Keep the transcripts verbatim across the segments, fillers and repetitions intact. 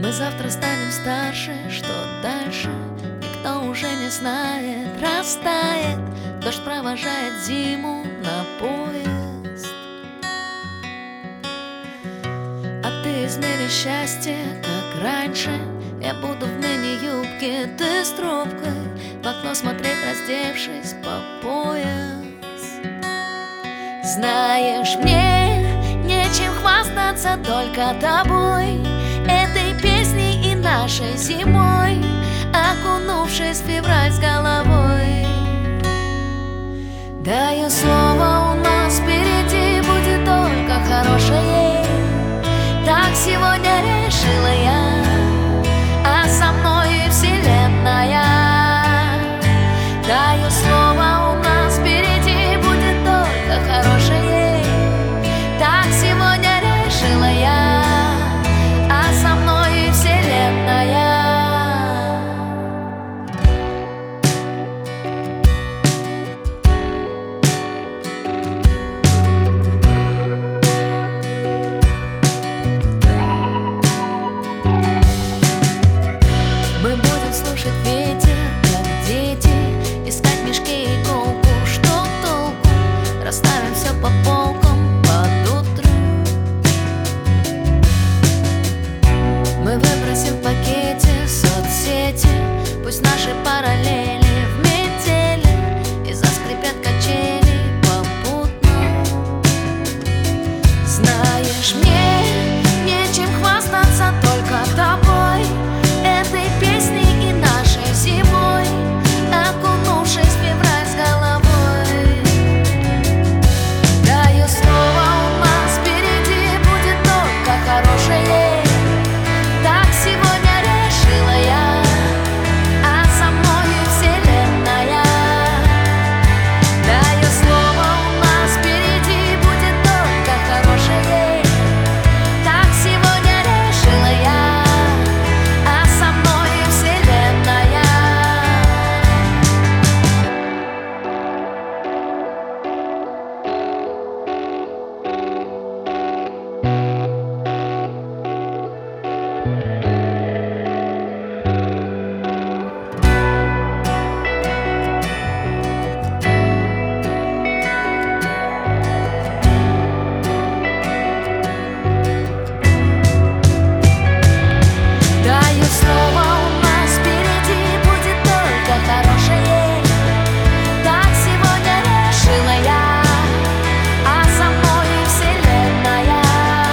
Мы завтра станем старше, что дальше никто уже не знает. Растает, дождь провожает зиму на поезд. А ты измери счастье, как раньше. Я буду в мини-юбке, ты с трубкой, в окно смотреть, раздевшись по пояс. Знаешь, мне нечем хвастаться, только тобой, этой песней и нашей зимой, окунувшись в февраль с головой. Даю слово, у нас впереди будет только хорошее. Так сегодня решила я, а со мной и вселенная. Даю слово, у нас впереди будет только хорошее. Так сегодня решила я, а со мной и вселенная. Мы будем слушать ветер, как дети, искать мешки и иголку, что толку? Расставим все по полкам под утро. Мы выбросим в пакете соцсети, пусть наши параллели в метели и заскрипят качели попутно. Знаешь, мне нечем хвастаться, только тобой, этой песней и нашей зимой, окунувшись в февраль с головой. Даю слово, у нас впереди будет только хорошее. Так сегодня решила я, а со мной и вселенная. Даю слово, у нас впереди будет только хорошее. Так сегодня решила я, а со мной и вселенная. Даю слово, у нас впереди будет только хорошее. Так сегодня решила я, а со мной и вселенная.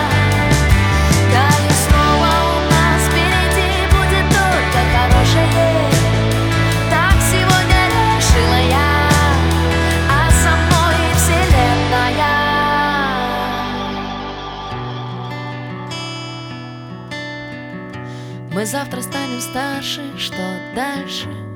Даю слово, у нас впереди будет только хорошее. Так сегодня решила я, а со мной и вселенная. Мы завтра станем старше, что дальше